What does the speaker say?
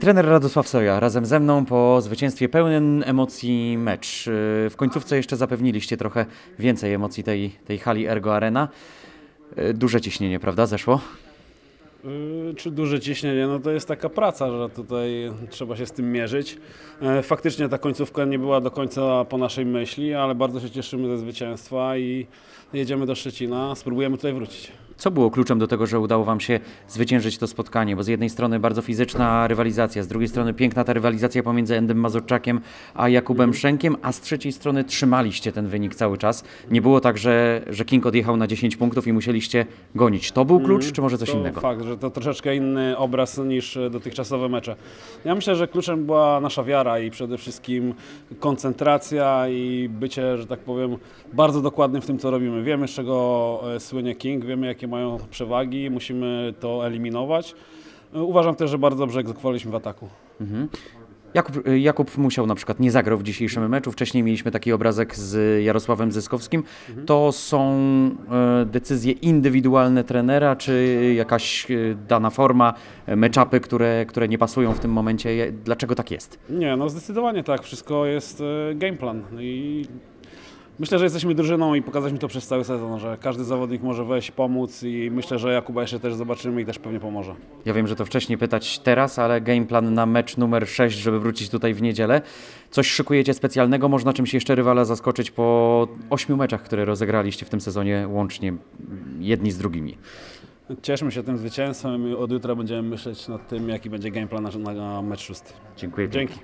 Trener Radosław Soja razem ze mną po zwycięstwie pełen emocji mecz. W końcówce jeszcze zapewniliście trochę więcej emocji tej hali Ergo Arena. Duże ciśnienie, prawda, zeszło? Czy duże ciśnienie? No to jest taka praca, że tutaj trzeba się z tym mierzyć. Faktycznie ta końcówka nie była do końca po naszej myśli, ale bardzo się cieszymy ze zwycięstwa i jedziemy do Szczecina, spróbujemy tutaj wrócić. Co było kluczem do tego, że udało Wam się zwyciężyć to spotkanie? Bo z jednej strony bardzo fizyczna rywalizacja, z drugiej strony piękna ta rywalizacja pomiędzy Endem Mazurczakiem a Jakubem Szczękiem, a z trzeciej strony trzymaliście ten wynik cały czas. Nie było tak, że King odjechał na 10 punktów i musieliście gonić. To był klucz, czy może coś To innego? fakt, że to troszeczkę inny obraz niż dotychczasowe mecze. Ja myślę, że kluczem była nasza wiara i przede wszystkim koncentracja i bycie, że tak powiem, bardzo dokładnym w tym, co robimy. Wiemy, z czego słynie King, wiemy, jakie mają przewagi, musimy to eliminować. Uważam też, że bardzo dobrze egzekwowaliśmy w ataku. Jakub Musiał na przykład nie zagrał w dzisiejszym meczu. Wcześniej mieliśmy taki obrazek z Jarosławem Zyskowskim. To są decyzje indywidualne trenera, czy jakaś dana forma, meczapy, które nie pasują w tym momencie? Dlaczego tak jest? Nie, no zdecydowanie tak. Wszystko jest game plan. I myślę, że jesteśmy drużyną i pokazaliśmy to przez cały sezon, że każdy zawodnik może wejść, pomóc i myślę, że Jakuba jeszcze też zobaczymy i też pewnie pomoże. Ja wiem, że to wcześniej pytać teraz, ale game plan na mecz numer 6, żeby wrócić tutaj w niedzielę. Coś szykujecie specjalnego? Można czymś jeszcze rywala zaskoczyć po 8 meczach, które rozegraliście w tym sezonie łącznie, jedni z drugimi? Cieszmy się tym zwycięstwem i od jutra będziemy myśleć nad tym, jaki będzie game plan na mecz 6. Dziękuję. Dzięki.